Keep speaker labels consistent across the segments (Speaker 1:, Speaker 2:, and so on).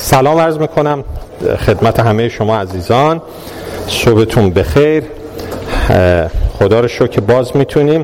Speaker 1: سلام عرض میکنم خدمت همه شما عزیزان. صبحتون بخیر. خدا رو شکر که باز میتونیم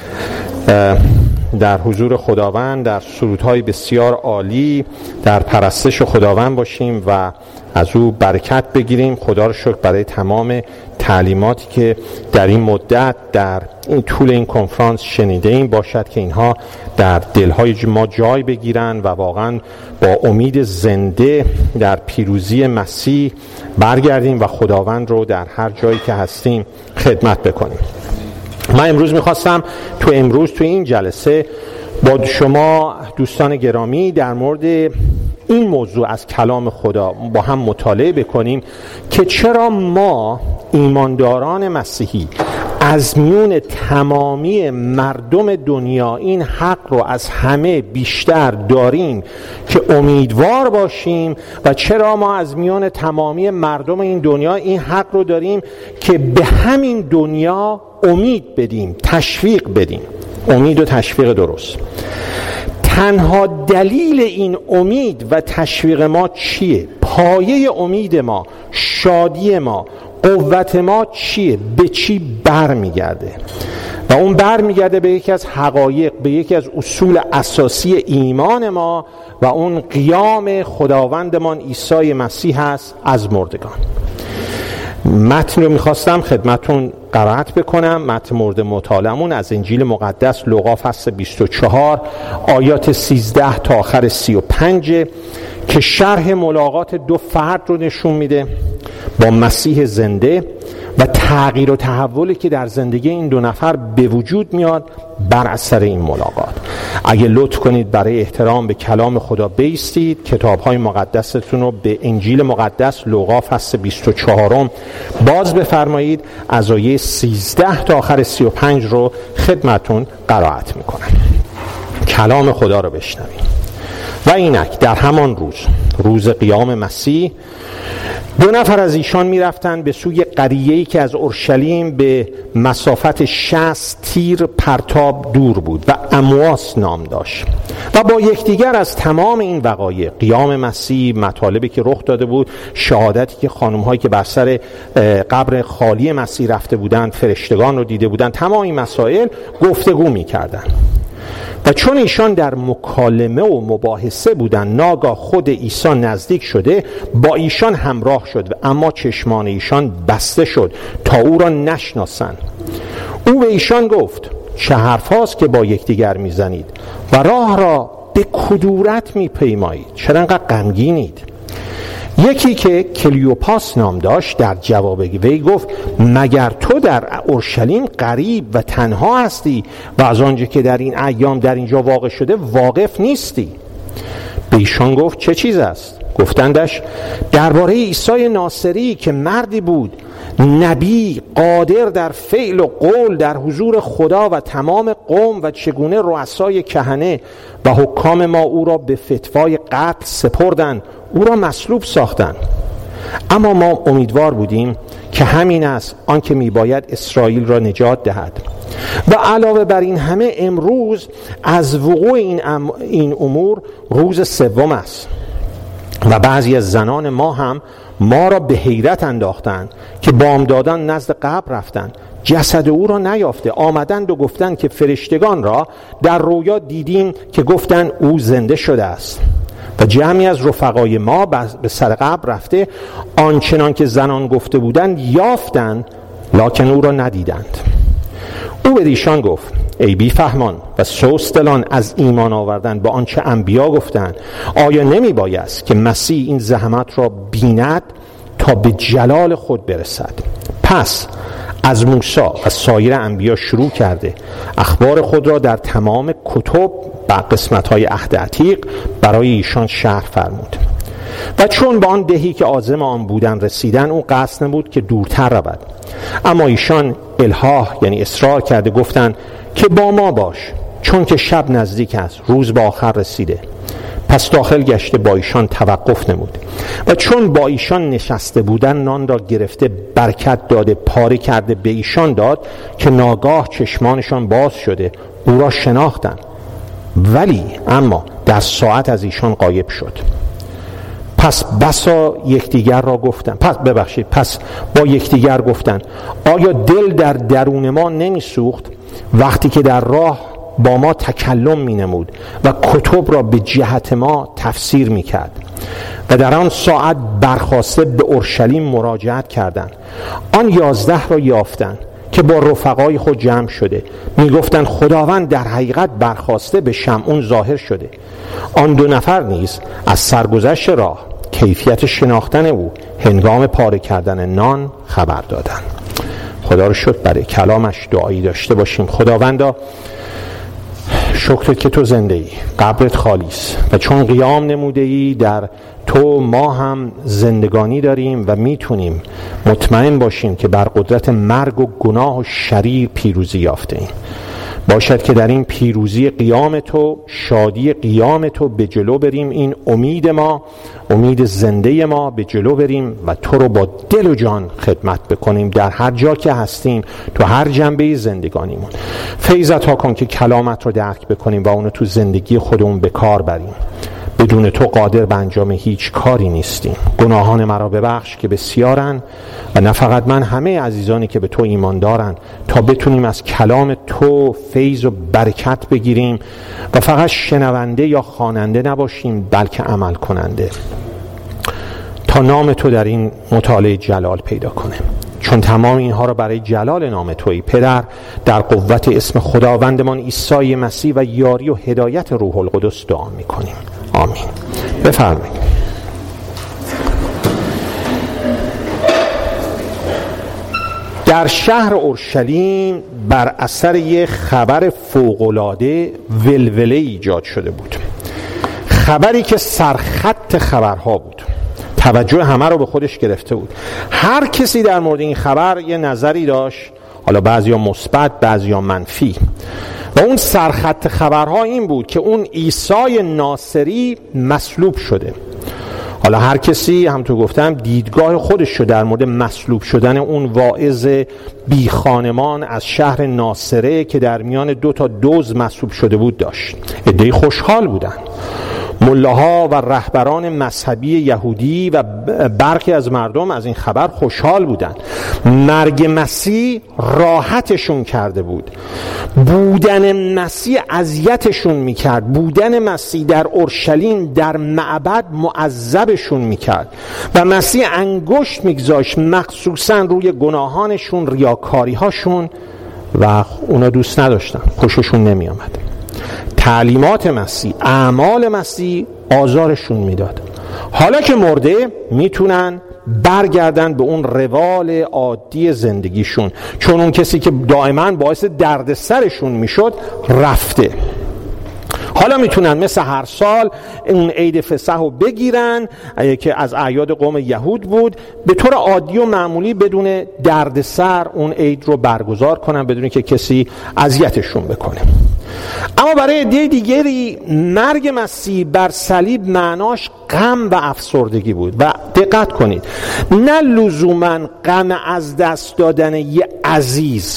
Speaker 1: در حضور خداوند در سرودهای بسیار عالی در پرستش خداوند باشیم و از او برکت بگیریم. خدا رو شکر برای تمام تعلیماتی که در این مدت در این طول این کنفرانس شنیده ایم، باشد که اینها در دلهای ما جای بگیرن و واقعا با امید زنده در پیروزی مسیح برگردیم و خداوند رو در هر جایی که هستیم خدمت بکنیم. من امروز میخواستم تو این جلسه با شما دوستان گرامی در مورد این موضوع از کلام خدا با هم مطالعه بکنیم که چرا ما ایمانداران مسیحی از میون تمامی مردم دنیا این حق رو از همه بیشتر داریم که امیدوار باشیم و چرا ما از میون تمامی مردم این دنیا این حق رو داریم که به همین دنیا امید بدیم، تشویق بدیم. امید و تشویق درست. تنها دلیل این امید و تشویق ما چیه؟ پایه امید ما، شادی ما، قوت ما چیه؟ به چی برمیگرده؟ و اون برمیگرده به یکی از حقایق، به یکی از اصول اساسی ایمان ما و اون قیام خداوندمان عیسی مسیح است از مردگان. متن رو میخواستم خدمتون قرائت بکنم. متن مورد مطالعمون از انجیل مقدس لوقا فصل 24 آیات 13 تا آخر 35 که شرح ملاقات دو فرد رو نشون میده با مسیح زنده و تغییر و تحولی که در زندگی این دو نفر به وجود میاد بر اثر این ملاقات. اگه لطف کنید برای احترام به کلام خدا بایستید، کتاب‌های مقدستون رو به انجیل مقدس لوقا فصل 24 باز بفرمایید. از آیه 13 تا آخر 35 رو خدمتون قرائت میکنم. کلام خدا رو بشنویم. و اینک در همان روز قیام مسیح دو نفر از ایشان می رفتند به سوی قریه‌ای که از اورشلیم به مسافت 60 تیر پرتاب دور بود و امواس نام داشت و با یکدیگر از تمام این وقایع، قیام مسیح، مطالبی که رخ داده بود، شهادتی که خانم‌هایی که بر سر قبر خالی مسیح رفته بودند، فرشتگان رو دیده بودند، تمام این مسائل گفتگو می‌کردند. و چون ایشان در مکالمه و مباحثه بودند، ناگاه خود عیسی نزدیک شده با ایشان همراه شد و اما چشمان ایشان بسته شد تا او را نشناسند. او به ایشان گفت: چه حرف هاست که با یکدیگر میزنید و راه را به کدورت میپیمایید؟ چرا انقدر غمگینید؟ یکی که کلیوپاس نام داشت در جواب وی گفت: مگر تو در اورشلیم غریب و تنها هستی و از آنجا که در این ایام در اینجا واقع شده واقف نیستی؟ به ایشان گفت: چه چیز است؟ گفتندش: درباره عیسی ناصری که مردی بود، نبی، قادر در فعل و قول در حضور خدا و تمام قوم، و چگونه رؤسای کهنه و حکام ما او را به فتوای قتل سپردند، او را مصلوب ساختند. اما ما امیدوار بودیم که همین است آنکه میباید اسرائیل را نجات دهد. و علاوه بر این همه امروز از وقوع این امور روز سوم است و بعضی از زنان ما هم ما را به حیرت انداختند که بامدادان نزد قبر رفتند، جسد او را نیافته. آمدند و گفتند که فرشتگان را در رویا دیدیم که گفتند او زنده شده است. و جمعی از رفقای ما به سر قبر رفته آنچنان که زنان گفته بودند یافتند، لکن او را ندیدند. او به ایشان گفت: ای بی فهمان و سست دلان از ایمان آوردن به آنچه انبیا گفتند، آیا نمی بایست که مسیح این زحمت را بیند تا به جلال خود برسد؟ پس از موسی و سایر انبیا شروع کرده اخبار خود را در تمام کتب و قسمت‌های عهد عتیق برای ایشان شرح فرمود. و چون به آن دهی که عازم آن بودن رسیدن، او قصد نبود که دورتر رود. اما ایشان الحاح یعنی اصرار کرده گفتند که با ما باش، چون که شب نزدیک است، روز به آخر رسیده. پس داخل گشته با ایشان توقف نمود و چون با ایشان نشسته بودن، نان را گرفته برکت داده پاره کرده به ایشان داد که ناگاه چشمانشان باز شده او را شناختند، ولی اما در ساعت از ایشان غایب شد. پس با یکدیگر گفتن آیا دل در درون ما نمی سوخت وقتی که در راه با ما تکلم می نمود و کتب را به جهت ما تفسیر می کرد؟ و در آن ساعت برخاسته به اورشلیم مراجعت کردند. آن 11 را یافتند که با رفقای خود جمع شده می گفتند خداوند در حقیقت برخاسته به شمعون ظاهر شده. آن 2 نفر نیز از سرگذشت راه، کیفیت شناختن او هنگام پاره کردن نان خبر دادند. خدا رو شکر برای کلامش دعایی داشته باشیم. خداوندا شکرت که تو زنده ای، قبرت خالی است و چون قیام نموده ای در تو ما هم زندگانی داریم و میتونیم مطمئن باشیم که بر قدرت مرگ و گناه و شریر پیروزی یافته ایم. باشد که در این پیروزی قیام تو، شادی قیام تو به جلو بریم، این امید ما، امید زنده ما به جلو بریم و تو رو با دل و جان خدمت بکنیم در هر جا که هستیم، تو هر جنبه زندگانیمون. فیض عطا کن که کلامت رو درک بکنیم و اونو تو زندگی خودمون به کار بریم. بدون تو قادر به انجام هیچ کاری نیستیم. گناهان مرا ببخش که بسیارن و نه فقط من، همه عزیزانی که به تو ایمان دارن، تا بتونیم از کلام تو فیض و برکت بگیریم و فقط شنونده یا خواننده نباشیم بلکه عمل کننده، تا نام تو در این مطالعه جلال پیدا کنه. چون تمام اینها را برای جلال نام تویی پدر، در قوت اسم خداوندمان عیسی مسیح و یاری و هدایت روح القدس دعا می‌کنیم. آمین. بفرمایید. در شهر اورشلیم بر اثر یک خبر فوق‌العاده ولوله ایجاد شده بود. خبری که سرخط خبرها بود، توجه همه رو به خودش گرفته بود. هر کسی در مورد این خبر یه نظری داشت، حالا بعضیا مثبت بعضیا منفی، و اون سرخط خبرها این بود که اون عیسی ناصری مصلوب شده. حالا هر کسی همونطور گفتم دیدگاه خودش رو در مورد مصلوب شدن اون واعظ بی خانمان از شهر ناصره که در میان 2 دزد مصلوب شده بود داشت. عده‌ای خوشحال بودن. ملاها و رهبران مذهبی یهودی و برخی از مردم از این خبر خوشحال بودند. مرگ مسیح راحتشون کرده بود. بودن مسیح اذیتشون میکرد. بودن مسیح در اورشلیم در معبد معذبشون میکرد و مسیح انگشت میگذاشت مخصوصا روی گناهانشون، ریاکاریهاشون، و اونا دوست نداشتن، خوششون نمیامد. تعلیمات مسیح، اعمال مسیح آزارشون میداد. حالا که مرده میتونن برگردن به اون روال عادی زندگیشون، چون اون کسی که دائما باعث دردسرشون میشد رفته. حالا میتونن مثل هر سال اون عید فسح رو بگیرن که از اعیاد قوم یهود بود، به طور عادی و معمولی بدون دردسر اون عید رو برگزار کنن بدون که کسی اذیتشون بکنه. اما برای عده دیگری مرگ مسیح بر صلیب معناش غم و افسردگی بود. و دقت کنید، نه لزوماً غم از دست دادن یه عزیز،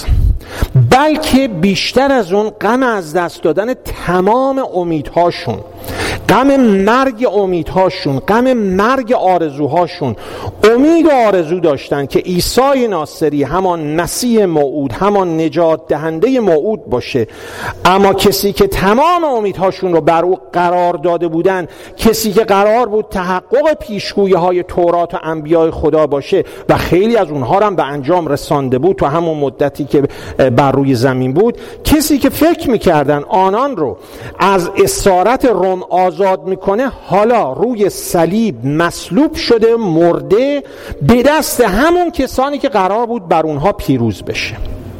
Speaker 1: بلکه بیشتر از اون غم از دست دادن تمام امیدهاشون، غم مرگ امیدهاشون، غم مرگ آرزوهاشون. امید و آرزو داشتن که عیسی ناصری همان مسیح موعود، همان نجات دهنده موعود باشه، اما کسی که تمام امیدهاشون رو بر او قرار داده بودن، کسی که قرار بود تحقق پیشگویی‌های تورات و انبیاء خدا باشه و خیلی از اونها هم به انجام رسانده بود تو همون مدتی که بر روی زمین بود، کسی که فکر می‌کردن آنان رو از اسارت روم آزاد میکنه، حالا روی صلیب مصلوب شده، مرده، به دست همون کسانی که قرار بود بر اونها پیروز بشه.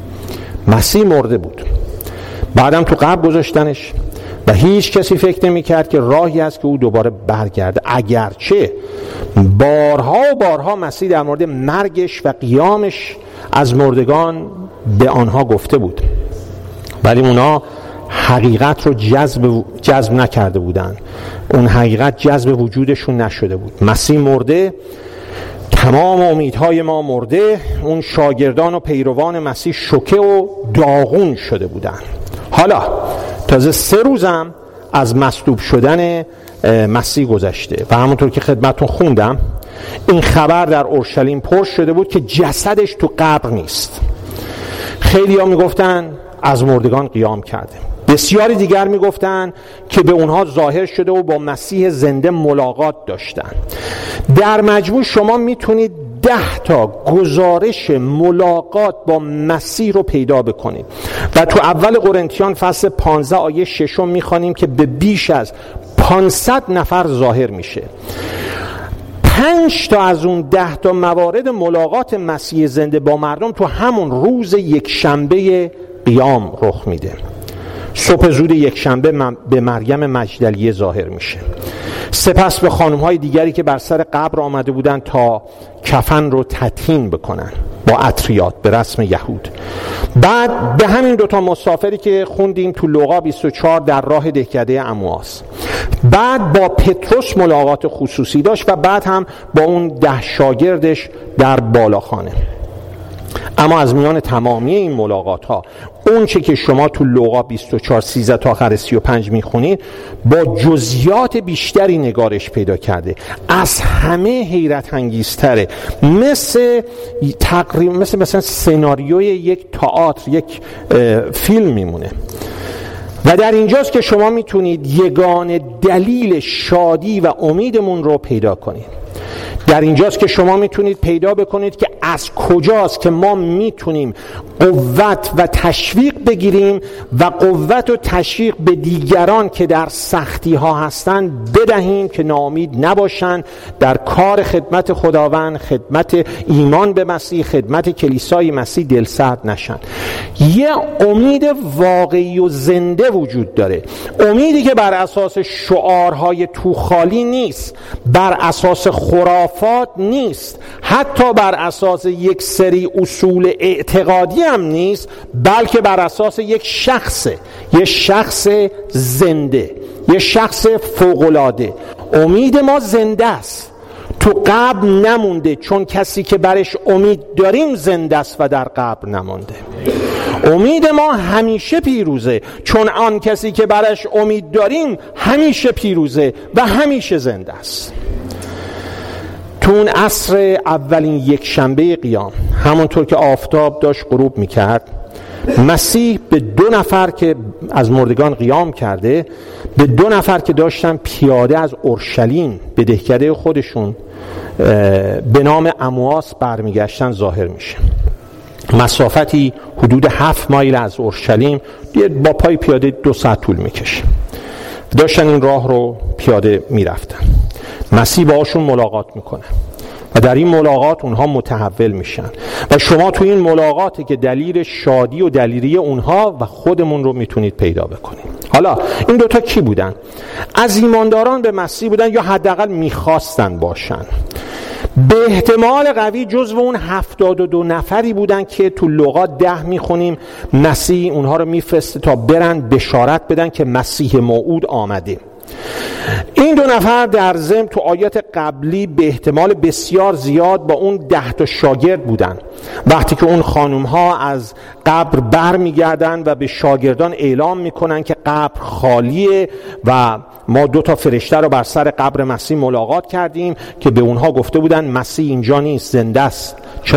Speaker 1: مسیح مرده بود، بعدم تو قبر گذاشتنش و هیچ کسی فکر نمی‌کرد که راهی هست که او دوباره برگرده، اگرچه بارها و بارها مسیح در مورد مرگش و قیامش از مردگان به آنها گفته بود، ولی اونا حقیقت رو جذب نکرده بودن. اون حقیقت جذب وجودشون نشده بود. مسیح مرده، تمام امیدهای ما مرده، اون شاگردان و پیروان مسیح شوکه و داغون شده بودن. حالا تازه 3 روزم از مصلوب شدن مسیح گذشته و همونطور که خدمتتون خوندم این خبر در اورشلیم پخش شده بود که جسدش تو قبر نیست. خیلی ها میگفتن از مردگان قیام کرده، بسیاری دیگر میگفتن که به اونها ظاهر شده و با مسیح زنده ملاقات داشتن. در مجموع شما میتونید 10 تا گزارش ملاقات با مسیح رو پیدا بکنید و تو اول قرنتیان فصل 15 آیه 6 میخوانیم که به بیش از 500 نفر ظاهر میشه. 5 تا از اون 10 تا موارد ملاقات مسیح زنده با مردم تو همون روز یکشنبه قیام رخ میده. صبح زود یکشنبه به مریم مجدلیه ظاهر میشه، سپس به خانم‌های دیگری که بر سر قبر آمده بودن تا کفن رو تطهین بکنن با عطریات به رسم یهود. بعد به همین 2 تا مسافری که خوندیم تو لوقا 24 در راه دهکده امواس، بعد با پتروس ملاقات خصوصی داشت و بعد هم با اون 10 شاگردش در بالاخانه. اما از میان تمامی این ملاقات ها اون چه که شما تو لوقا 24 13 تا آخر 35 میخونید با جزئیات بیشتری نگارش پیدا کرده، از همه حیرت انگیزتره، مثل مثلا سناریوی یک تئاتر، یک فیلم میمونه. و در اینجاست که شما میتونید یگانه دلیل شادی و امیدمون رو پیدا کنید. در اینجاست که شما میتونید پیدا بکنید که از کجاست که ما میتونیم قوت و تشویق بگیریم و قوت و تشویق به دیگران که در سختی ها هستن بدهیم که ناامید نباشن، در کار خدمت خداوند، خدمت ایمان به مسیح، خدمت کلیسای مسیح دلسرد نشن. یه امید واقعی و زنده وجود داره، امیدی که بر اساس شعارهای توخالی نیست، بر اساس خرافات نیست، حتی بر اساس یک سری اصول اعتقادی هم نیست، بلکه بر اساس یک شخص زنده، یک شخص فوق‌العاده. امید ما زنده است، تو قبر نمونده، چون کسی که برش امید داریم زنده است و در قبر نمونده. امید ما همیشه پیروزه، چون آن کسی که برش امید داریم همیشه پیروزه و همیشه زنده است. تو اون عصر اولین یکشنبه قیام، همونطور که آفتاب داشت غروب میکرد، مسیح به 2 نفر که از مردگان قیام کرده، به 2 نفر که داشتن پیاده از اورشلیم به دهکده خودشون به نام امواس برمیگشتن ظاهر میشه. مسافتی حدود 7 مایل از اورشلیم، با پای پیاده 2 ساعت طول میکشه. داشتن این راه رو پیاده میرفتن. مسیح باهاشون ملاقات میکنه و در این ملاقات اونها متحول میشن و شما تو این ملاقاتی که دلیل شادی و دلیری اونها و خودمون رو میتونید پیدا بکنید. حالا این 2 تا کی بودن؟ از ایمانداران به مسیح بودن یا حداقل میخواستن باشن. به احتمال قوی جزو اون 72 نفری بودن که تو لوقا 10 میخونیم مسیح اونها رو میفرسته تا برن بشارت بدن که مسیح موعود آمده. این 2 نفر در ضمن تو آیات قبلی به احتمال بسیار زیاد با اون 10 تا شاگرد بودن. وقتی که اون خانم ها از قبر بر میگردن و به شاگردان اعلام میکنن که قبر خالیه و ما 2 تا فرشته رو بر سر قبر مسیح ملاقات کردیم که به اونها گفته بودن مسیح اینجا نیست، زنده است.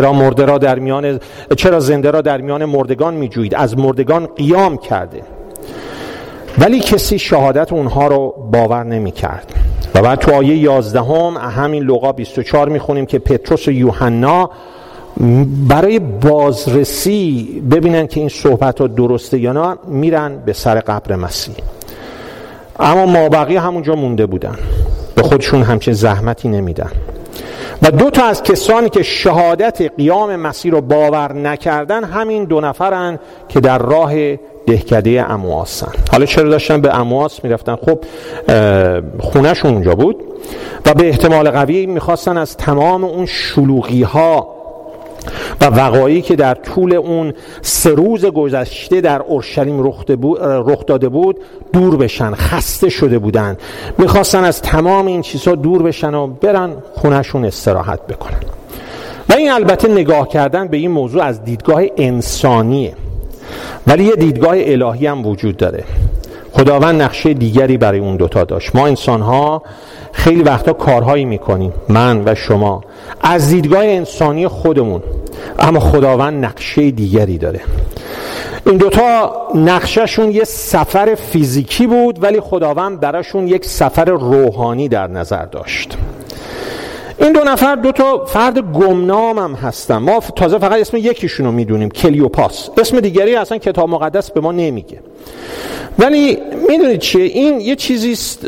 Speaker 1: چرا زنده را در میان مردگان میجویید؟ از مردگان قیام کرده. ولی کسی شهادت اونها رو باور نمی کرد. و بعد تو آیه 11 همین لوقا 24 میخونیم که پتروس و یوحنا برای بازرسی ببینن که این صحبت ها درسته یا نه میرن به سر قبر مسیح. اما مابقی همونجا مونده بودن، به خودشون همچین زحمتی نمیدن. و 2 تا از کسانی که شهادت قیام مسیح رو باور نکردن همین 2 نفرن که در راه دهکده امواسن. حالا چرا داشتن به امواس میرفتن؟ خب خونهشون اونجا بود و به احتمال قوی میخواستن از تمام اون شلوغی ها و وقایعی که در طول اون 3 روز گذشته در اورشلیم رخ داده بود دور بشن. خسته شده بودن، میخواستن از تمام این چیزها دور بشن و برن خونهشون استراحت بکنن. و این البته نگاه کردن به این موضوع از دیدگاه انسانیه، ولی یه دیدگاه الهی هم وجود داره. خداوند نقشه دیگری برای اون دوتا داشت. ما انسان‌ها خیلی وقتا کارهایی میکنیم، من و شما، از دیدگاه انسانی خودمون، اما خداوند نقشه دیگری داره. این دوتا نقشهشون یه سفر فیزیکی بود، ولی خداوند براشون یک سفر روحانی در نظر داشت. این دو نفر دو تا فرد گمنام هم هستن. ما تازه فقط اسم یکیشون رو میدونیم، کلیوپاس. اسم دیگری اصلا کتاب مقدس به ما نمیگه. ولی میدونید چیه؟ این یه چیزی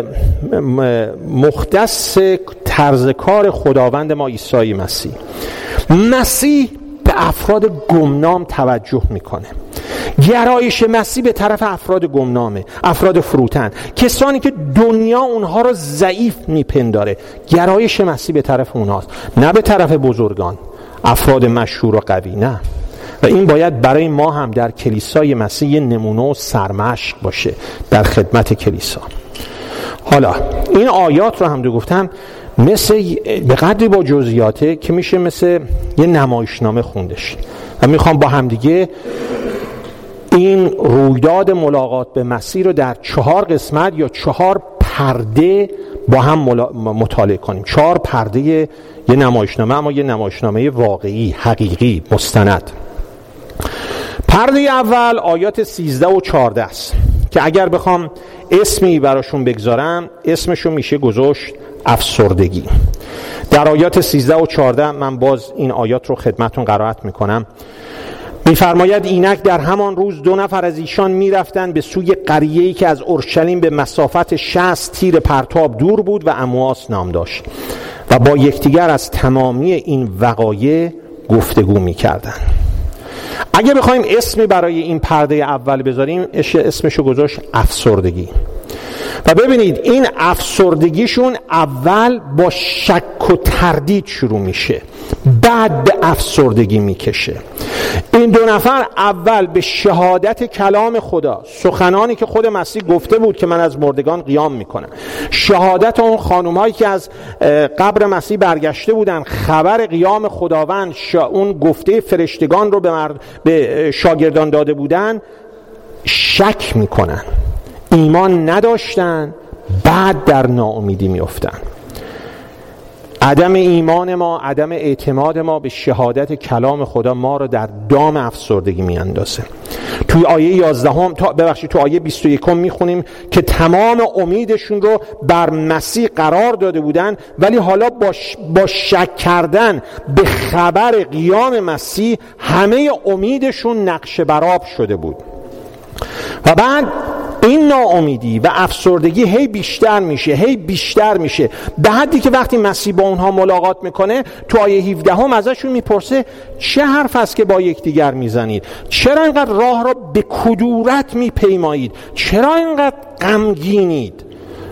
Speaker 1: مختص طرز کار خداوند ما عیسی مسیح. مسیح به افراد گمنام توجه میکنه. گرایش مسیح به طرف افراد گمنامه، افراد فروتن، کسانی که دنیا اونها رو ضعیف میپنداره. گرایش مسیح به طرف اونهاست، نه به طرف بزرگان، افراد مشهور و قوی، نه. و این باید برای ما هم در کلیسای مسیح یه نمونه و سرمشق باشه در خدمت کلیسا. حالا این آیات رو هم دو گفتم مثل به قدری با جزئیاته که میشه مثل یه نمایشنامه خوندش و میخوام با هم دیگه این رویداد ملاقات به مسیح رو در 4 قسمت یا 4 پرده با هم مطالعه کنیم. 4 پرده یه نمایشنامه، اما یه نمایشنامه واقعی، حقیقی، مستند. پرده اول آیات 13 و 14 است که اگر بخوام اسمی براشون بگذارم اسمشو میشه گذاشت افسردگی. در آیات 13 و 14 من باز این آیات رو خدمتون قرائت میکنم. می‌فرماید اینک در همان روز 2 نفر از ایشان می‌رفتند به سوی قریه‌ای که از اورشلیم به مسافت 60 تیر پرتاب دور بود و امواس نام داشت و با یکدیگر از تمامی این وقایع گفتگو می‌کردند. اگه بخوایم اسمی برای این پرده اول بذاریم اسمشو گذاشت افسردگی. و ببینید این افسردگیشون اول با شک و تردید شروع میشه، بعد به افسردگی میکشه. این 2 نفر اول به شهادت کلام خدا، سخنانی که خود مسیح گفته بود که من از مردگان قیام میکنم، شهادت اون خانومایی که از قبر مسیح برگشته بودن، خبر قیام خداوند، اون گفته فرشتگان رو به شاگردان داده بودن، شک میکنن، ایمان نداشتن، بعد در ناامیدی میافتن. عدم ایمان ما، عدم اعتماد ما به شهادت کلام خدا ما رو در دام افسردگی میاندازه. توی آیه 11 تو آیه 21 میخونیم که تمام امیدشون رو بر مسیح قرار داده بودن، ولی حالا با شک کردن به خبر قیام مسیح همه امیدشون نقش برآب شده بود. و بعد این ناامیدی و افسردگی هی بیشتر میشه به حدی که وقتی مسیح با اونها ملاقات میکنه تو آیه 17 ازشون میپرسه چه حرف است که با یکدیگر میزنید؟ چرا اینقدر راه را به کدورت میپیمایید؟ چرا اینقدر غمگینید؟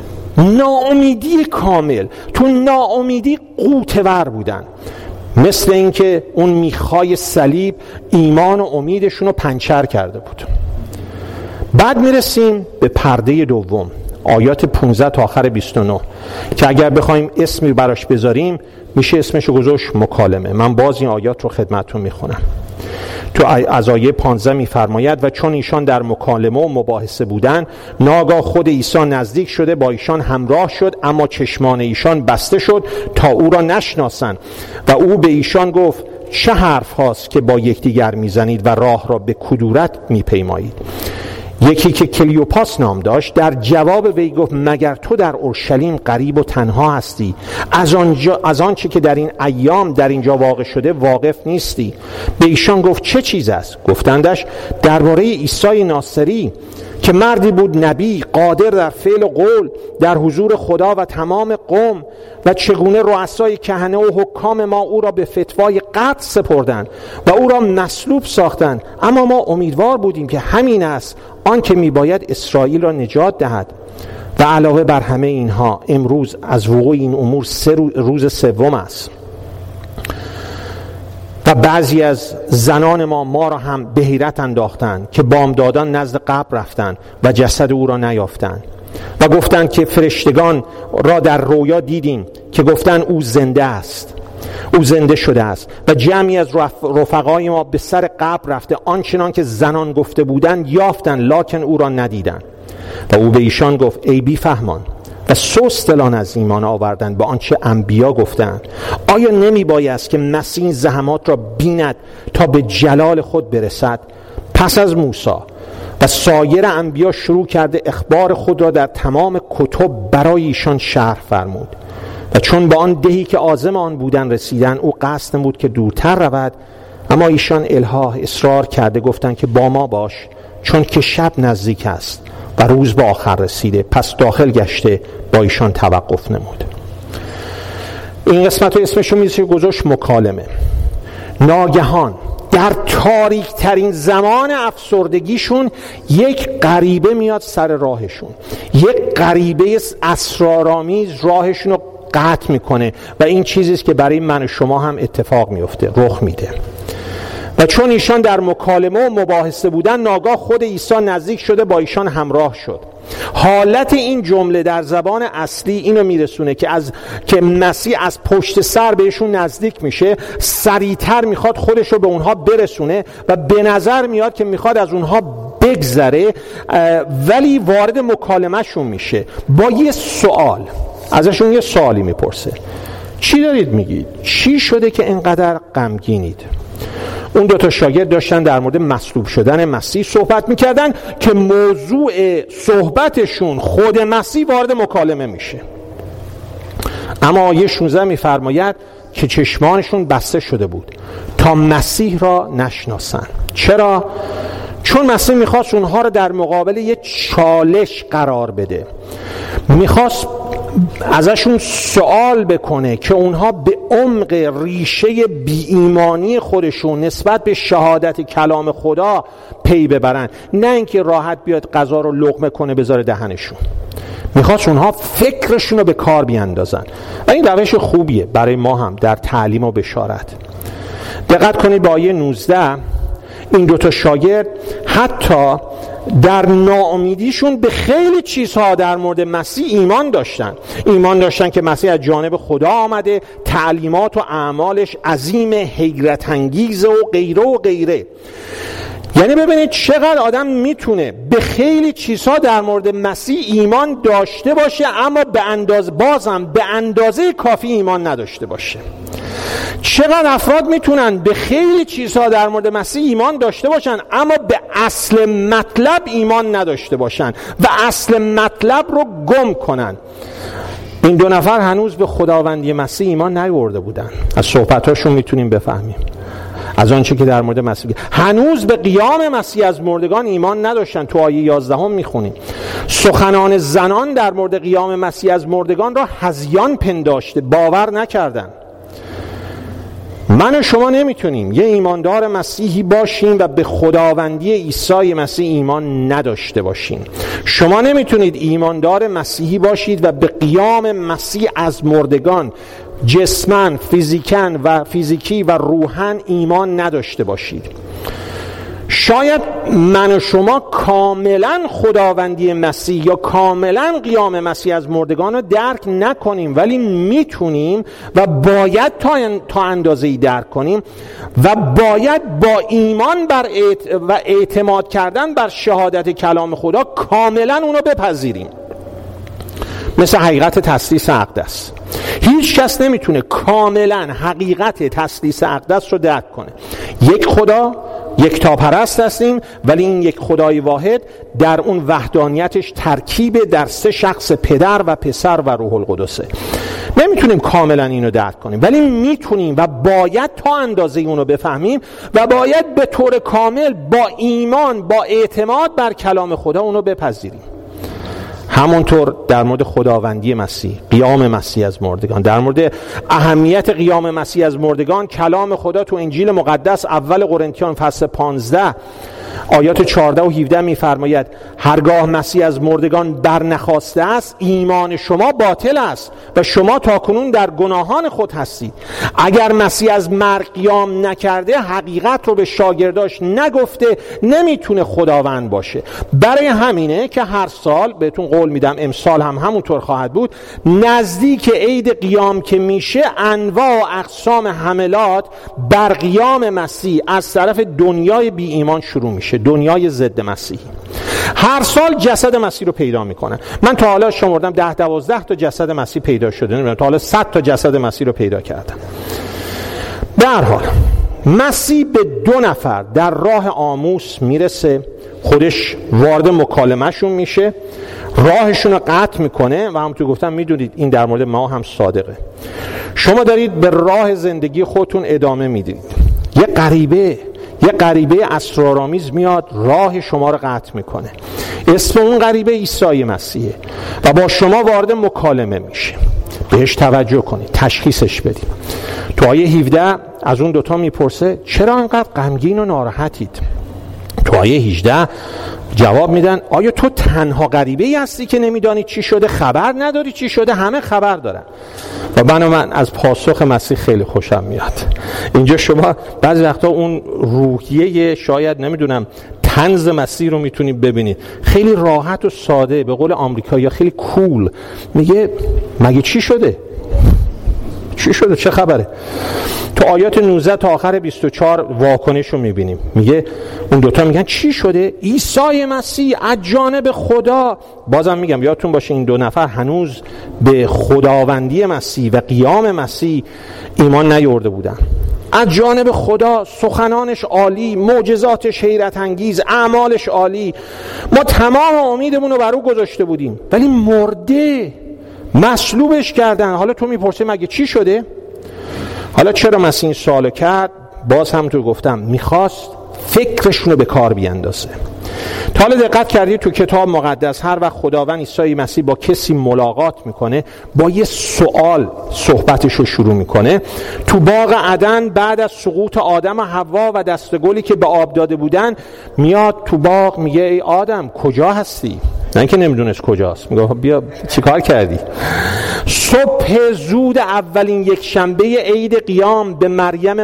Speaker 1: ناامیدی کامل. تو ناامیدی غوطه‌ور بودن، مثل اینکه اون میخای صلیب ایمان و امیدشون رو پنچر کرده بود. بعد میرسیم به پرده دوم، آیات 15 تا آخر 29 که اگر بخوایم اسمی براش بذاریم میشه اسمشو گذاشت مکالمه. من باز این آیات رو خدمتتون میخونم. تو از آیه 15 میفرماید و چون ایشان در مکالمه و مباحثه بودن ناگاه خود عیسی نزدیک شده با ایشان همراه شد، اما چشمان ایشان بسته شد تا او را نشناسند و او به ایشان گفت چه حرف هاست که با یکدیگر میزنید و راه را به کدورت میپیمایید؟ یکی که کلیوپاس نام داشت در جواب وی گفت مگر تو در اورشلیم غریب و تنها هستی؟ از آنچه که در این ایام در اینجا واقع شده واقف نیستی؟ به ایشان گفت چه چیز است؟ گفتندش درباره عیسی ناصری که مردی بود نبی، قادر در فعل و قول در حضور خدا و تمام قوم، و چگونه رؤسای کهنه و حکام ما او را به فتوای قتل سپردند و او را مصلوب ساختند، اما ما امیدوار بودیم که همین است آن که میباید اسرائیل را نجات دهد. و علاوه بر همه اینها امروز از وقوع این امور روز سوم است و بعضی از زنان ما را هم به حیرت انداختند که بامدادان نزد قبر رفتند و جسد او را نیافتند و گفتند که فرشتگان را در رویا دیدیم که گفتند او زنده است، او زنده شده است. و جمعی از رفقای ما به سر قبر رفته آنچنان که زنان گفته بودند یافتند، لکن او را ندیدند. و او به ایشان گفت ای بی فهمان و سست دلان از ایمان آوردند به آنچه انبیا گفتند، آیا نمی بایست که مسیح این زحمات را بیند تا به جلال خود برسد؟ پس از موسی و سایر انبیا شروع کرده اخبار خود را در تمام کتب برای ایشان شرح فرمود. و چون به آن دهی که عازم آن بودن رسیدن، او قصد نمود که دورتر رود، اما ایشان الحاح اصرار کرده گفتند که با ما باش، چون که شب نزدیک است و روز به آخر رسیده. پس داخل گشته با ایشان توقف نمود. این قسمت رو اسمشو میشه گذاشت مکالمه. ناگهان در تاریک ترین زمان افسردگیشون یک غریبه میاد سر راهشون، یک غریبه اسرارآمیز راهشون رو قطع میکنه و این چیزیست که برای من و شما هم اتفاق میفته، رخ میده. و چون ایشان در مکالمه و مباحثه بودن، ناگاه خود عیسی نزدیک شده با ایشان همراه شد. حالت این جمله در زبان اصلی اینو میرسونه که مسیح از پشت سر بهشون نزدیک میشه، سریعتر میخواد خودش رو به اونها برسونه و به نظر میاد که میخواد از اونها بگذره، ولی وارد مکالمه شون میشه با یه سوال. ازشون یه سوالی میپرسه: چی دارید میگید؟ چی شده که اینقدر غمگینید؟ اون دوتا شاگرد داشتن در مورد مصلوب شدن مسیح صحبت میکردن که موضوع صحبتشون خود مسیح وارد مکالمه میشه. اما آیه 16 میفرماید که چشمانشون بسته شده بود تا مسیح را نشناسن. چرا؟ چون مسیح میخواست اونها رو در مقابل یه چالش قرار بده، میخواست ازشون سوال بکنه که اونها به عمق ریشه بی ایمانی خودشون نسبت به شهادت کلام خدا پی ببرن، نه اینکه راحت بیاد غذا رو لقمه کنه بذاره دهنشون. میخواست اونها فکرشون رو به کار بیاندازن و این روش خوبیه برای ما هم در تعلیم و بشارت. دقت کنید به آیه 19. این دوتا شاگرد حتی در ناامیدیشون به خیلی چیزها در مورد مسیح ایمان داشتن که مسیح از جانب خدا آمده، تعلیمات و اعمالش عظیم، حیرت انگیز و غیره و غیره. یعنی ببینید چقدر آدم میتونه به خیلی چیزها در مورد مسیح ایمان داشته باشه اما بازم به اندازه کافی ایمان نداشته باشه. چقدر افراد میتونن به خیلی چیزها در مورد مسیح ایمان داشته باشن اما به اصل مطلب ایمان نداشته باشن و اصل مطلب رو گم کنن. این دو نفر هنوز به خداوندی مسیح ایمان نیاورده بودن. از صحبتاشون میتونیم بفهمیم، از آنچه که در مورد مسیح هنوز به قیام مسیح از مردگان ایمان نداشتن. تو آیه 11 میخونیم سخنان زنان در مورد قیام مسیح از مردگان را هذیان پنداشته، باور نکردن. من و شما نمیتونیم یه ایماندار مسیحی باشیم و به خداوندی عیسی مسیح ایمان نداشته باشیم. شما نمیتونید ایماندار مسیحی باشید و به قیام مسیح از مردگان جسماً، فیزیکی و روحاً ایمان نداشته باشید. شاید من و شما کاملا خداوندی مسیح یا کاملا قیام مسیح از مردگان رو درک نکنیم، ولی میتونیم و باید تا اندازه‌ای درک کنیم و باید با ایمان و اعتماد کردن بر شهادت کلام خدا کاملا اونو بپذیریم. مثل حقیقت تثلیث اقدس، هیچ کس نمیتونه کاملا حقیقت تثلیث اقدس رو درک کنه. یک خدا، یک تاپرست هستیم، ولی این یک خدای واحد در اون وحدانیتش ترکیب در 3 شخص، پدر و پسر و روح القدسه. نمیتونیم کاملا اینو درک کنیم، ولی میتونیم و باید تا اندازه اونو بفهمیم و باید به طور کامل با ایمان، با اعتماد بر کلام خدا اونو بپذیریم. همونطور در مورد خداوندی مسیح، قیام مسیح از مردگان، در مورد اهمیت قیام مسیح از مردگان، کلام خدا تو انجیل مقدس اول قرنتیان فصل 15 آیات 14 و 17 میفرماید هرگاه مسیح از مردگان برنخاسته است ایمان شما باطل است و شما تاکنون در گناهان خود هستید. اگر مسیح از مرگ قیام نکرده، حقیقت رو به شاگرداش نگفته، نمیتونه خداوند باشه. برای همینه که هر سال بهتون قول میدم امسال هم همونطور خواهد بود، نزدیک عید قیام که میشه انواع و اقسام حملات بر قیام مسیح از طرف دنیای بی ایمان شروع میشه، دنیای ضد مسیحی. هر سال جسد مسیح رو پیدا میکنن. من تا حالا شمردم 10-12 تا جسد مسیح پیدا شده، نمیدونم تا حالا 100 تا جسد مسیح رو پیدا کردم. به هر حال مسیح به 2 نفر در راه آموس میرسه، خودش وارد مکالمهشون میشه، راهشون رو قطع میکنه و همونطور گفتم میدونید این در مورد ما هم صادقه. شما دارید به راه زندگی خودتون ادامه میدید، یه غریبه اسرارآمیز میاد راه شما رو قطع میکنه. اسم اون غریبه عیسی مسیحه و با شما وارد مکالمه میشه. بهش توجه کنید، تشخیصش بدید. تو آیه 17 از اون دوتا میپرسه چرا انقدر غمگین و ناراحتید؟ تو آیه 18 جواب میدن آیا تو تنها غریبه‌ای هستی که نمیدانی چی شده؟ خبر نداری چی شده؟ همه خبر دارن. و من از پاسخ مسیح خیلی خوشم میاد. اینجا شما بعضی وقتا اون روحیه شاید نمیدونم طنز مسیح رو میتونید ببینید، خیلی راحت و ساده، به قول آمریکایی‌ها خیلی کول میگه مگه چی شده؟ چی شده؟ چه خبره؟ تو آیات 19 تا آخر 24 واکنش رو میبینیم. میگه اون دوتا میگن چی شده؟ عیسی مسیح از جانب خدا. بازم میگم یادتون باشه این 2 نفر هنوز به خداوندی مسیح و قیام مسیح ایمان نیاورده بودن. از جانب خدا، سخنانش عالی، معجزاتش حیرت انگیز، اعمالش عالی، ما تمام امیدمون رو بر او گذاشته بودیم ولی مرده، مصلوبش کردن. حالا تو میپرسی مگه چی شده؟ حالا چرا مسیح این سوالو کرد؟ باز هم تو گفتم میخواست فکرشونو به کار بیاندازه. تا حالا دقت کردی تو کتاب مقدس هر وقت خداوند عیسی مسیح با کسی ملاقات میکنه با یه سوال صحبتشو شروع میکنه. تو باغ عدن بعد از سقوط آدم و حوا و دستگلی که به آب داده بودن میاد تو باغ میگه ای آدم کجا هستی؟ نه اینکه نمیدونست کجاست، میگه بیا چیکار کردی؟ صبح زود اولین یک شنبه عید قیام به مریم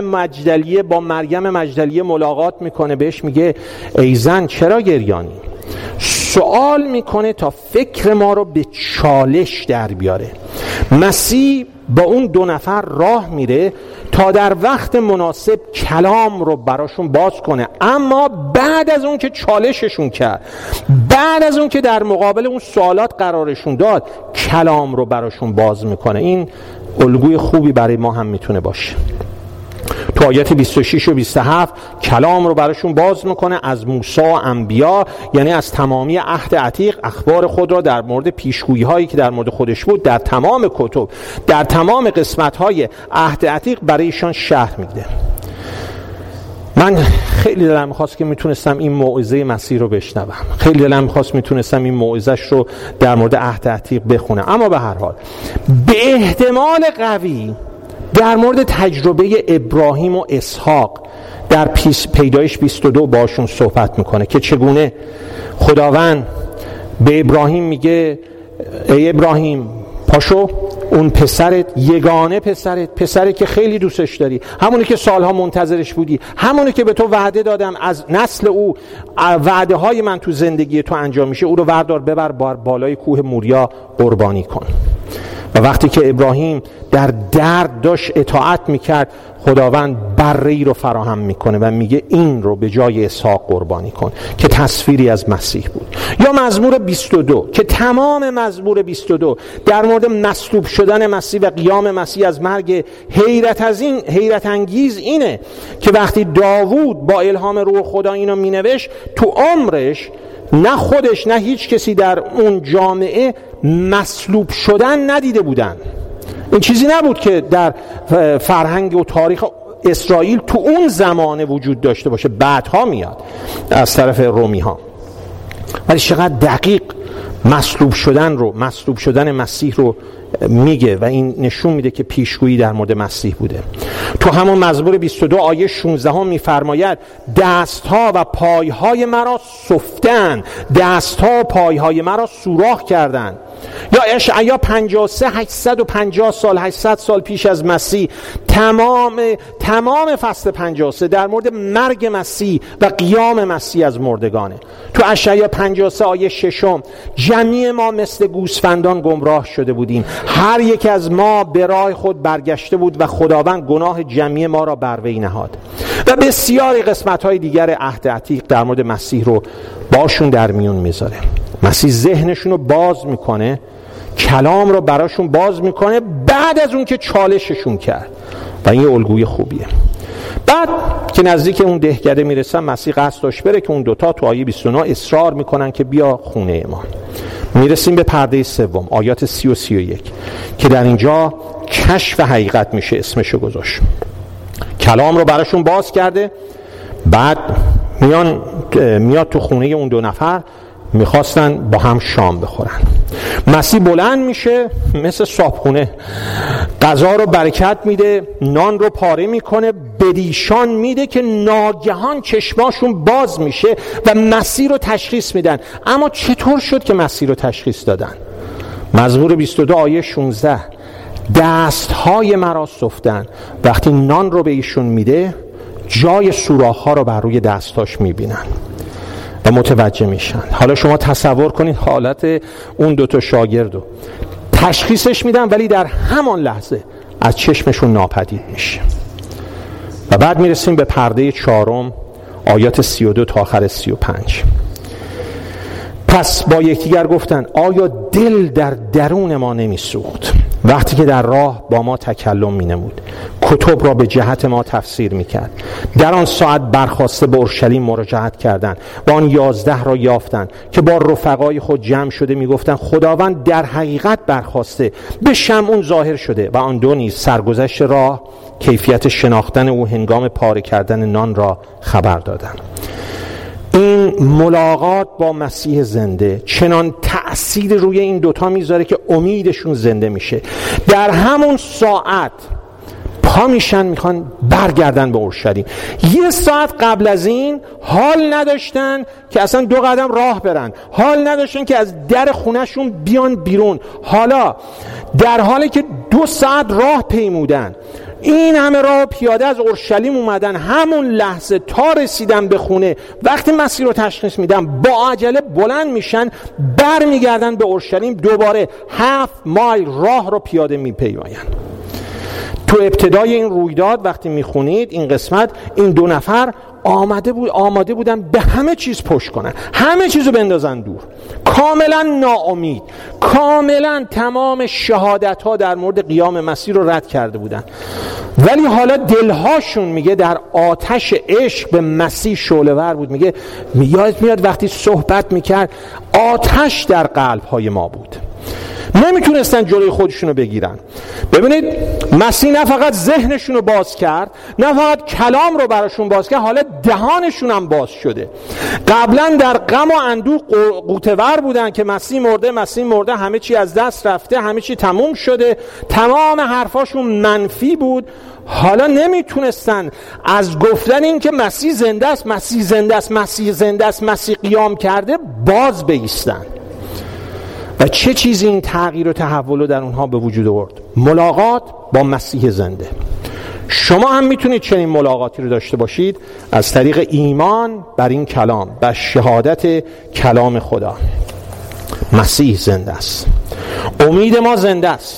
Speaker 1: مجدلیه ملاقات میکنه، بهش میگه ای زن چرا گریانی؟ سوال میکنه تا فکر ما رو به چالش در بیاره. مسیح با اون 2 نفر راه میره تا در وقت مناسب کلام رو براشون باز کنه، اما بعد از اون که چالششون کرد، بعد از اون که در مقابل اون سوالات قرارشون داد، کلام رو براشون باز میکنه. این الگوی خوبی برای ما هم میتونه باشه. تو آیات 26 و 27 کلام رو براشون باز میکنه از موسی و انبیا، یعنی از تمامی عهد عتیق اخبار خود را در مورد پیشگویی هایی که در مورد خودش بود در تمام کتب، در تمام قسمت های عهد عتیق برای ایشان شرح میده. من خیلی دلم می‌خواست که میتونستم این موعظه مسیح رو بشنوم، خیلی دلم می‌خواست میتونستم این موعظه‌اش رو در مورد عهد عتیق بخونم، اما به هر حال به احتمال قوی در مورد تجربه ابراهیم و اسحاق در پیدایش 22 باشون صحبت میکنه که چگونه خداوند به ابراهیم میگه ای ابراهیم پاشو اون پسرت، یگانه پسری که خیلی دوستش داری، همونی که سالها منتظرش بودی، همونی که به تو وعده دادم از نسل او وعده های من تو زندگی تو انجام میشه، او رو وردار ببر بالای کوه موریا قربانی کن. و وقتی که ابراهیم در درد داشت اطاعت میکرد، خداوند بره‌ای رو فراهم میکنه و میگه این رو به جای اسحاق قربانی کن که تصویری از مسیح بود. یا مزمور 22 که تمام مزمور 22 در مورد مصلوب شدن مسیح و قیام مسیح از مرگ حیرت انگیز اینه که وقتی داوود با الهام روح خدا اینو مینوشت، تو عمرش نه خودش نه هیچ کسی در اون جامعه مصلوب شدن ندیده بودن. این چیزی نبود که در فرهنگ و تاریخ اسرائیل تو اون زمانه وجود داشته باشه، بعدها میاد از طرف رومی ها. ولی چقدر دقیق مصلوب شدن مسیح رو میگه و این نشون میده که پیشگویی در مورد مسیح بوده. تو همون مزمور 22 آیه 16 هم میفرماید دستها و پایهای مرا سفتن، دستها و پایهای مرا سوراخ کردند. یا اشعیا 53 800 سال پیش از مسیح تمام فصل 53 در مورد مرگ مسیح و قیام مسیح از مردگانه. تو اشعیا 53 آیه 6 جمیع ما مثل گوسفندان گمراه شده بودیم، هر یک از ما به راه خود برگشته بود و خداوند گناه جمیع ما را بر وی نهاد. و بسیاری قسمت‌های دیگر عهد عتیق در مورد مسیح رو باشون در میون میذاره. مسیح ذهنشون رو باز میکنه، کلام رو براشون باز میکنه بعد از اون که چالششون کرد و این الگوی خوبیه. بعد که نزدیک اون دهکده میرسن، مسیح قصد داشت بره که اون دوتا تو آیه 29 اصرار میکنن که بیا خونه ما. میرسیم به پرده سوم، آیات 30 و 31 که در اینجا کشف حقیقت میشه اسمشو گذاشت. کلام رو براشون باز کرده، بعد میاد تو خونه اون دو نفر، میخواستن با هم شام بخورن. مسیح بلند میشه مثل صاحبخونه، غذا رو برکت میده، نان رو پاره میکنه، بدیشان میده که ناگهان چشماشون باز میشه و مسیح رو تشخیص میدن. اما چطور شد که مسیح رو تشخیص دادن؟ مزمور 22 آیه 16 دستهای مرا سفتن. وقتی نان رو به ایشون میده، جای سوراخ‌ها رو بر روی دستاش میبینن و متوجه میشن. حالا شما تصور کنید حالت اون دوتا شاگردو، تشخیصش میدن ولی در همان لحظه از چشمشون ناپدید میشه. و بعد میرسیم به پرده چهارم، آیات 32 تا آخر 35. پس با یکدیگر گفتن آیا دل در درون ما نمیسوخت وقتی که در راه با ما تکلم مینمود، کتب را به جهت ما تفسیر میکرد؟ در آن ساعت برخاسته به اورشلیم مراجعت کردند و آن 11 را یافتند که با رفقای خود جمع شده میگفتند خداوند در حقیقت برخاسته، به شمعون ظاهر شده. و آن دو نیز سرگذشت راه، کیفیت شناختن او هنگام پاره کردن نان را خبر دادند. این ملاقات با مسیح زنده چنان تأثیر روی این دوتا میذاره که امیدشون زنده میشه. در همون ساعت پا میشن، میخوان برگردن به اورشلیم. یه ساعت قبل از این حال نداشتن که اصلا 2 قدم راه برن، حال نداشتن که از در خونهشون بیان بیرون. حالا در حالی که 2 ساعت راه پیمودن، این همه راه پیاده از اورشلیم اومدن، همون لحظه تا رسیدن به خونه وقتی مسیح رو تشخیص میدن با عجله بلند میشن، بر میگردن به اورشلیم، دوباره 7 مایل راه رو پیاده میپیماین. تو ابتدای این رویداد وقتی میخونید این قسمت، این 2 نفر آماده بودن به همه چیز پشت کنن، همه چیزو بندازن دور، کاملا ناامید، کاملا تمام شهادت ها در مورد قیام مسیح رو رد کرده بودن. ولی حالا دلهاشون میگه در آتش عشق به مسیح شعله‌ور بود. میگه یادت میاد وقتی صحبت میکرد آتش در قلب های ما بود، نمیتونستن جلوی خودشونو بگیرن. ببینید مسیح نه فقط ذهنشونو باز کرد، نه فقط کلام رو براشون باز کرد، حالا دهانشون هم باز شده. قبلا در غم و اندوه غوطه‌ور بودن که مسیح مرده، همه چی از دست رفته، همه چی تموم شده، تمام حرفاشون منفی بود. حالا نمیتونستن از گفتن این که مسیح زنده است، مسیح زنده است، مسیح زنده است، مسیح قیام کرده باز بایستن. و چه چیزی این تغییر و تحول رو در اونها به وجود آورد؟ ملاقات با مسیح زنده. شما هم میتونید چنین ملاقاتی رو داشته باشید از طریق ایمان بر این کلام، بر شهادت کلام خدا. مسیح زنده است، امید ما زنده است،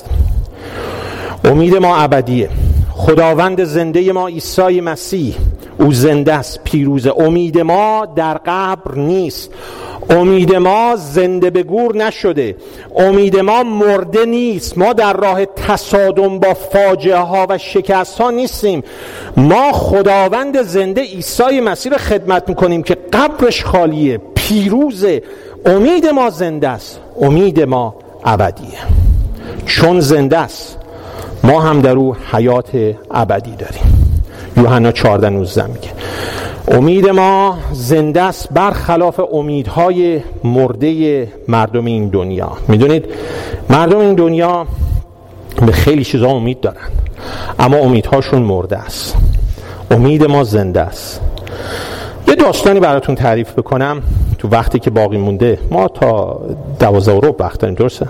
Speaker 1: امید ما ابدیه. خداوند زنده ما عیسی مسیح، او زنده است، پیروزه. امید ما در قبر نیست، امید ما زنده به گور نشده، امید ما مرده نیست. ما در راه تصادم با فاجعه ها و شکست ها نیستیم. ما خداوند زنده عیسی مسیح رو خدمت میکنیم که قبرش خالیه، پیروزه. امید ما زنده است، امید ما ابدیه. چون زنده است ما هم در او حیات ابدی داریم. یوحنا 14:19 میگه امید ما زنده است برخلاف امیدهای مرده مردم این دنیا. میدونید مردم این دنیا به خیلی چیزا امید دارن، اما امیدهاشون مرده است. امید ما زنده است. یه داستانی براتون تعریف بکنم تو وقتی که باقی مونده. ما تا 12 وقت داریم، درسته؟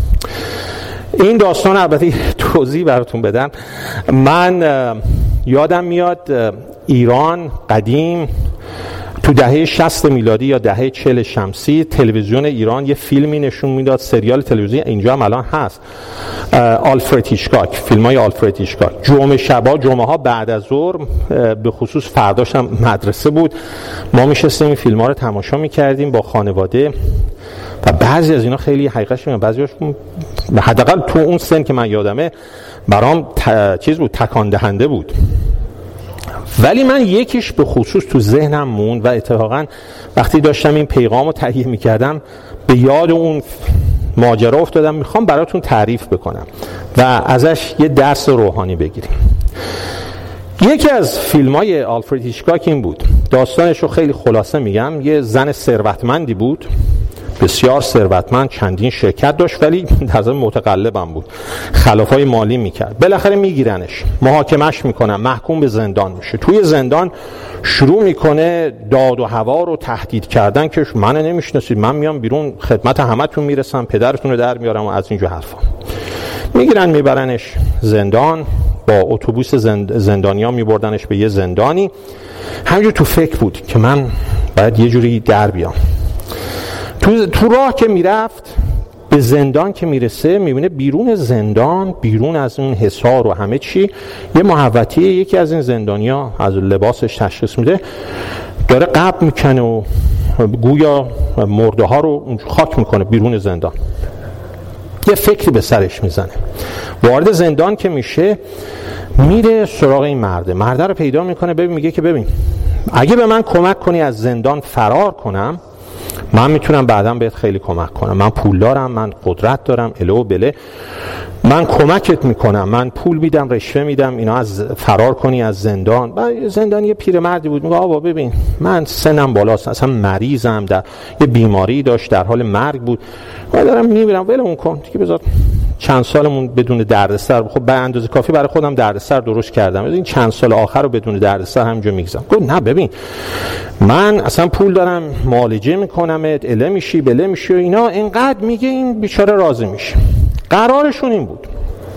Speaker 1: این داستان البته توضیح براتون بدم. من یادم میاد ایران قدیم تو دهه 60 میلادی یا دهه 40 شمسی تلویزیون ایران یه فیلمی نشون میداد، سریال تلویزیونی اینجا هم الان هست، آلفرد هیچکاک، فیلمای آلفرد هیچکاک. جمعه ها بعد از ظهر، به خصوص فرداش هم مدرسه بود، ما میشستیم این فیلم‌ها رو تماشا می‌کردیم با خانواده و بعضی از اینا خیلی حقیقتش میگم بعضی‌هاش حداقل تو اون سن که من یادمه برام چیز بود، تکان دهنده بود. ولی من یکیش به خصوص تو ذهنم موند و اتفاقا وقتی داشتم این پیغام رو تهیه می‌کردم به یاد اون ماجرا افتادم، میخوام براتون تعریف بکنم و ازش یه درس روحانی بگیریم. یکی از فیلم‌های آلفرد هیچکاک این بود، داستانش رو خیلی خلاصه میگم. یه زن ثروتمندی بود، بسیار ثروتمند، چندین شرکت داشت ولی در ضمن متقلبم بود، خلافای مالی میکرد. بالاخره میگیرنش، محاکمش میکنن، محکوم به زندان میشه. توی زندان شروع میکنه داد و هوا رو تهدید کردن که من نمیشناسید، من میام بیرون خدمت همتون میرسم، پدرتون رو در میارم و از اینجور حرفا. میگیرن میبرنش زندان، با اتوبوس زندانیا میبردنش به یه زندانی. همینجور تو فکر بود که من باید یه جوری در بیام. تو راه که میرفت به زندان که میرسه میبینه بیرون زندان، بیرون از اون حصار و همه چی، یه محوطه یکی از این زندانیا از لباسش تشخیص میده داره قبر میکنه و گویا مرده ها رو خاک میکنه بیرون زندان. یه فکری به سرش میزنه، وارد زندان که میشه میره سراغ این مرده رو پیدا میکنه. میگه که ببین اگه به من کمک کنی از زندان فرار کنم، من میتونم بعداً بهت خیلی کمک کنم، من پول دارم، من قدرت دارم، اله و بله، من کمکت میکنم، من پول میدم، رشوه میدم، اینا از فرار کنی از زندان. و زندانی یه پیرمردی بود، میگه آقا ببین من سنم بالاست، اصلا مریضم، در یه بیماری داشت، در حال مرگ بود، من دارم میمیرم، ولمون کن دیگه، بذار چند سالمون بدون دردسر، خب به اندازه کافی برای خودم دردسر درست کردم، این چند سال آخر رو بدون دردسر همینجا میگذرونم. گفت نه ببین من اصلا پول دارم، معالجه میکنمت، اله میشی بله میشی و اینا. اینقدر میگه این بیچاره راضی میشه. قرارشون این بود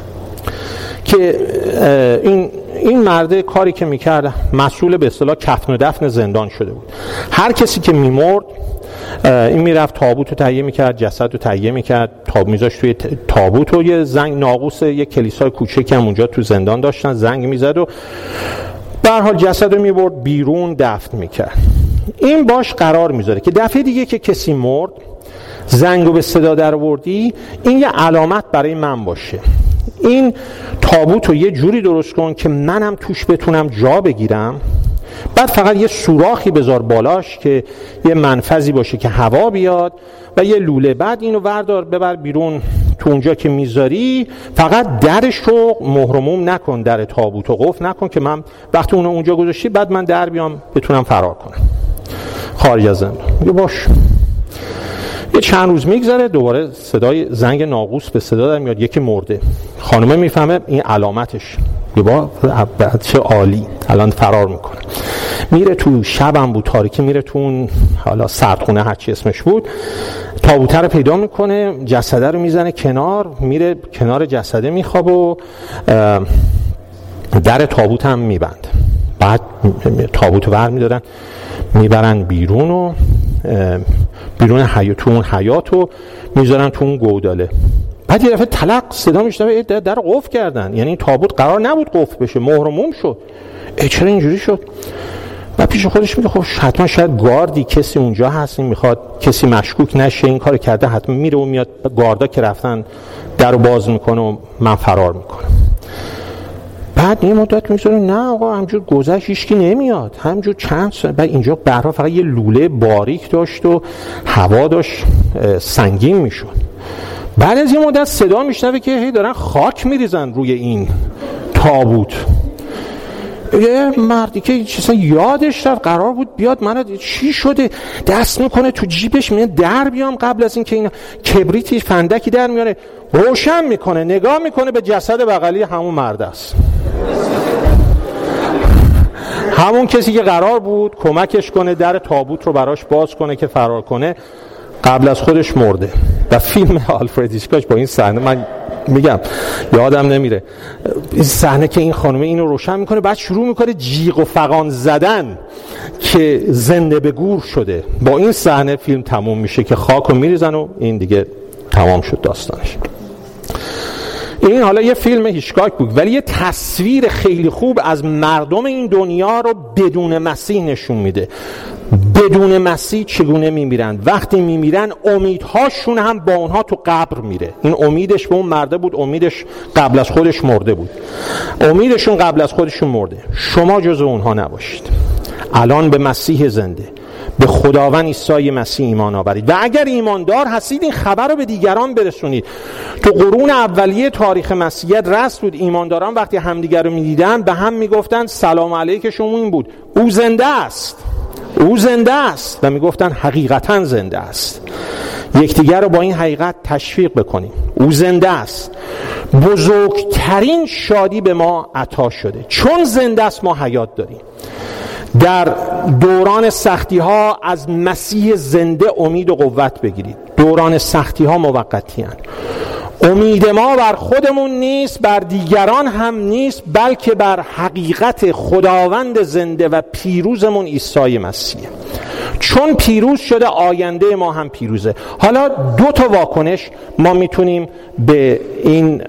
Speaker 1: که این مرده کاری که میکرد مسئول به اصطلاح کفن و دفن زندان شده بود. هر کسی که میمرد این میرفت تابوت رو تهیه میکرد، جسد رو تهیه میکرد، میذاشت توی تابوت و یه زنگ ناقوس یه کلیسای کوچکی هم اونجا تو زندان داشتن، زنگ میزد و به هر حال جسد رو میبرد بیرون دفن میکرد. این باش قرار میذاره که دفعه دیگه که کسی مرد زنگو به صدا در آوردی، این یه علامت برای من باشه، این تابوت رو یه جوری درست کن که منم توش بتونم جا بگیرم، بعد فقط یه سوراخی بذار بالاش که یه منفذی باشه که هوا بیاد و یه لوله، بعد اینو وردار ببر بیرون، تو اونجا که میذاری فقط درش رو مهرموم نکن، در تابوت رو قفل نکن که من وقتی اونو اونجا گذاشتی بعد من در بیام بتونم فرار کنم خارج از زندان. میگه باش. یه چند روز میگذره، دوباره صدای زنگ ناقوس به صدا در میاد، یکی مرده. خانومه میفهمه این علامتش، با چه عالی الان فرار میکنه. میره تو، شبم بود تاریکی، میره تو اون حالا سردخونه هر چی اسمش بود، تابوته رو پیدا میکنه، جسده رو میزنه کنار، میره کنار جسده میخوابه و در تابوت هم میبند. بعد تابوت ور میدارن میبرن بیرون و بیرون حیات، اون حیاتو میذارن تو اون گوداله. بعد یه دفعه تلق صدا میشنوه در قفل کردن، یعنی تابوت قرار نبود قفل بشه، مهر و موم شد. چرا اینجوری شد؟ و پیش خودش میگه خب حتما شاید گاردی کسی اونجا هست، این میخواد کسی مشکوک نشه این کارو کرده، حتما میره و میاد، گاردا که رفتن درو باز میکنه و من فرار میکنم. بعد یه مدت میذاره نه آقا همجور گذشت هیچکی نمیاد، همجور چند سال. بعد اینجا برها فقط یه لوله باریک داشت و هوا داشت سنگین میشد. بعد از یه مدت صدا میشنوه که هی دارن خاک میریزن روی این تابوت. یه مردی که چیزا یادش رفت قرار بود بیاد، من چی شده، دست میکنه تو جیبش، میگه در بیام قبل از این که این کبریتی فندکی در میاره، روشن میکنه، نگاه میکنه به جسد بغلی همون مرد است، همون کسی که قرار بود کمکش کنه در تابوت رو براش باز کنه که فرار کنه، قبل از خودش مرده. و فیلم آلفرد هیچکاک با این صحنه من میگم یادم نمیره این صحنه که این خانومه اینو روشن میکنه، بعد شروع میکنه جیغ و فغان زدن که زنده به گور شده. با این صحنه فیلم تموم میشه که خاکو میریزن و این دیگه تمام شد داستانش. این حالا یه فیلم هیچکاک بود، ولی یه تصویر خیلی خوب از مردم این دنیا رو بدون مسیح نشون میده. بدون مسیح چگونه میمیرن، وقتی میمیرن امیدهاشون هم با اونها تو قبر میره. این امیدش به اون مرده بود، امیدش قبل از خودش مرده بود، امیدشون قبل از خودشون مرده. شما جزو اونها نباشید. الان به مسیح زنده، به خداوند عیسی مسیح ایمان آورید و اگر ایماندار هستید این خبر رو به دیگران برسونید. تو قرون اولیه تاریخ مسیحیت رسم بود، ایمانداران وقتی همدیگر رو میدیدن به هم میگفتن سلام علیکشون این بود، او زنده است، او زنده است، و میگفتن حقیقتا زنده است. یکدیگر رو با این حقیقت تشویق بکنیم، او زنده است. بزرگترین شادی به ما عطا شده، چون زنده است ما حیات داریم. در دوران سختی ها از مسیح زنده امید و قوت بگیرید. دوران سختی ها موقتی هستند. امید ما بر خودمون نیست، بر دیگران هم نیست، بلکه بر حقیقت خداوند زنده و پیروزمون عیسی مسیح. چون پیروز شده آینده ما هم پیروزه. حالا دو تا واکنش ما میتونیم به این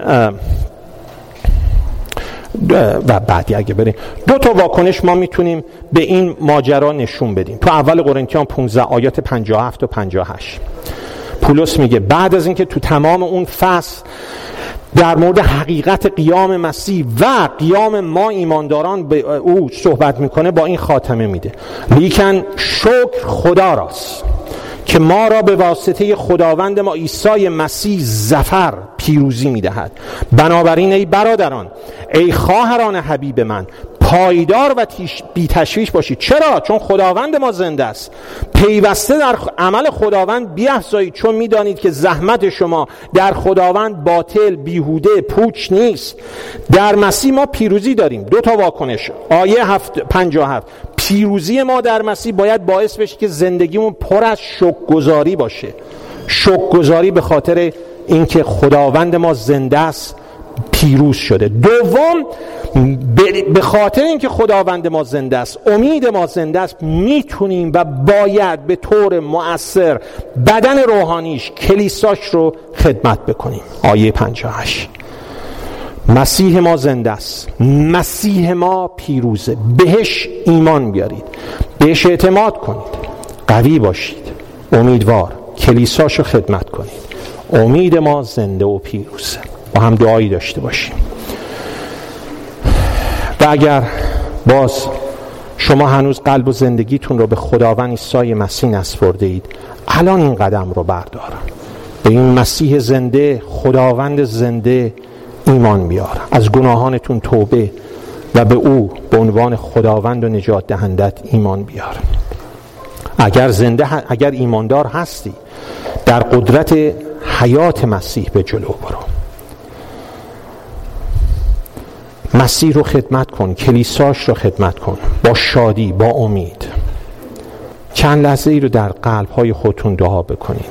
Speaker 1: و بعدی اگه بریم دو تا واکنش ما میتونیم به این ماجرا نشون بدیم. تو اول قرنتیان 15 آیات 57 و 58 پولس میگه بعد از اینکه تو تمام اون فصل در مورد حقیقت قیام مسیح و قیام ما ایمانداران به او صحبت میکنه، با این خاتمه میده: لیکن شکر خدا راست که ما را به واسطه خداوند ما عیسی مسیح ظفر پیروزی میدهد. بنابراین ای برادران، ای خواهران حبیب من، پایدار و بی تشویش باشید. چرا؟ چون خداوند ما زنده است. پیوسته در عمل خداوند بیفزایید، چون میدانید که زحمت شما در خداوند باطل، بیهوده، پوچ نیست. در مسیح ما پیروزی داریم. دو تا واکنش. آیه 57 پیروزی ما در مسیح باید باعث بشه که زندگیمون پر از شکرگزاری باشه. شکرگزاری به خاطر اینکه خداوند ما زنده است، پیروز شده. دوم، به خاطر اینکه خداوند ما زنده است، امید ما زنده است، میتونیم و باید به طور مؤثر بدن روحانیش، کلیساش رو خدمت بکنیم. آیه 58 مسیح ما زنده است، مسیح ما پیروزه. بهش ایمان بیارید، بهش اعتماد کنید، قوی باشید، امیدوار، کلیساش رو خدمت کنید. امید ما زنده و پیروزه. با هم دعایی داشته باشیم. و اگر باز شما هنوز قلب و زندگیتون رو به خداوند عیسی مسیح نسپرده اید، الان این قدم رو بردار، به این مسیح زنده، خداوند زنده ایمان بیار، از گناهانتون توبه و به او به عنوان خداوند و نجات دهندت ایمان بیار. اگر ایماندار هستی، در قدرت حیات مسیح به جلو برو. مسیح رو خدمت کن، کلیساش رو خدمت کن، با شادی، با امید. چند لحظه ای رو در قلب‌های خودتون دعا بکنید.